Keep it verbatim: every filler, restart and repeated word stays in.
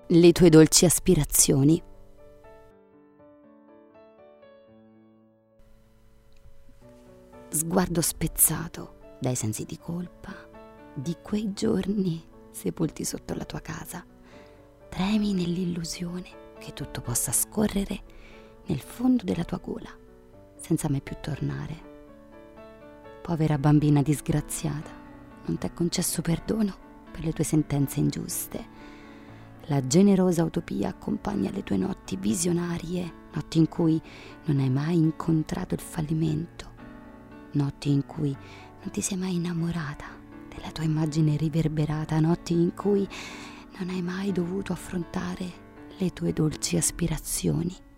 le tue dolci aspirazioni. Sguardo spezzato dai sensi di colpa di quei giorni sepolti sotto la tua casa. Tremi nell'illusione che tutto possa scorrere nel fondo della tua gola, senza mai più tornare. Povera bambina disgraziata, non t'è concesso perdono per le tue sentenze ingiuste. La generosa utopia accompagna le tue notti visionarie, notti in cui non hai mai incontrato il fallimento, notti in cui non ti sei mai innamorata della tua immagine riverberata, notti in cui non hai mai dovuto affrontare le tue dolci aspirazioni.